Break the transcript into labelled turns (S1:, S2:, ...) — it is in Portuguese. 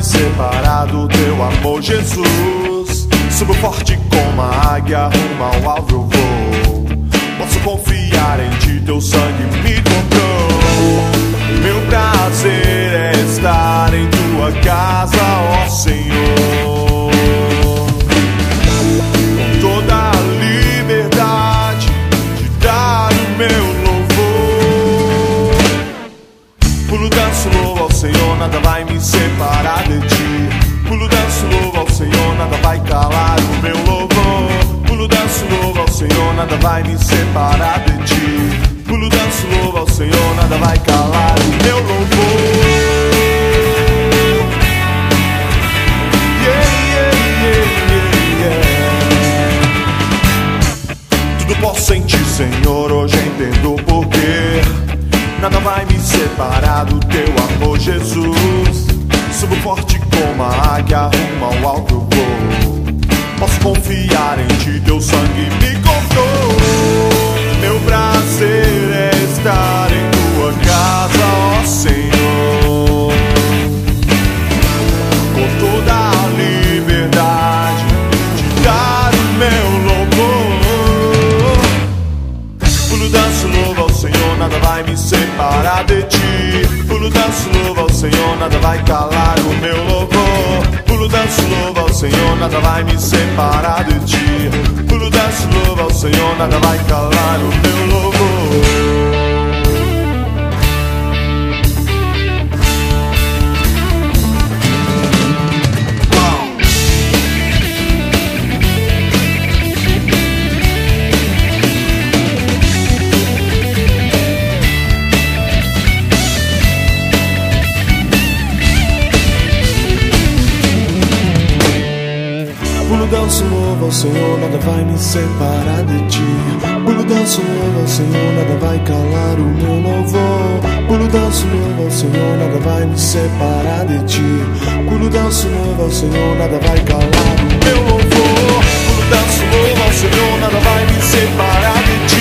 S1: me separar do teu amor, Jesus. Subo forte como a águia, rumo ao alvo eu vou. Posso confiar em ti, teu sangue me comprou. Meu prazer é estar em tua casa, ó Senhor. Com toda a liberdade de dar o meu louvor. Pulo, danço, louvo ao Senhor, nada vai me separar de ti. Pulo, danço, louvo ao Senhor, nada vai calar o meu louvor. Pulo, danço, louvo ao Senhor, nada vai me separar de ti. Pulo, danço, louvo ao Senhor, nada vai calar o meu louvor. Tudo posso em ti, Senhor, hoje entendo o porquê. Nada vai me separar do teu amor, Jesus. Subo forte como a águia, rumo ao alto eu vou. Posso confiar em ti, teu sangue me comprou. Meu prazer é estar em tua casa, ó Senhor. Com toda a liberdade de dar o meu louvor. Pulo, danço, louvo ao Senhor, nada vai me separar de ti. Pulo, danço, louvo ao Senhor, nada vai calar o meu louvor. Pulo, danço, louvo ao Senhor, nada vai me separar de ti. Pulo, danço, louvo ao Senhor, nada vai calar o meu louvor. Pulo, danço, louvo ao Senhor, nada vai me separar de ti. Pulo, danço, louvo ao Senhor, nada vai calar o meu louvor. Pulo, danço, louvo ao Senhor, nada vai me separar de ti. Pulo, danço, louvo ao Senhor, nada vai calar o meu louvor. Pulo, danço, louvo ao Senhor, nada vai me separar de ti.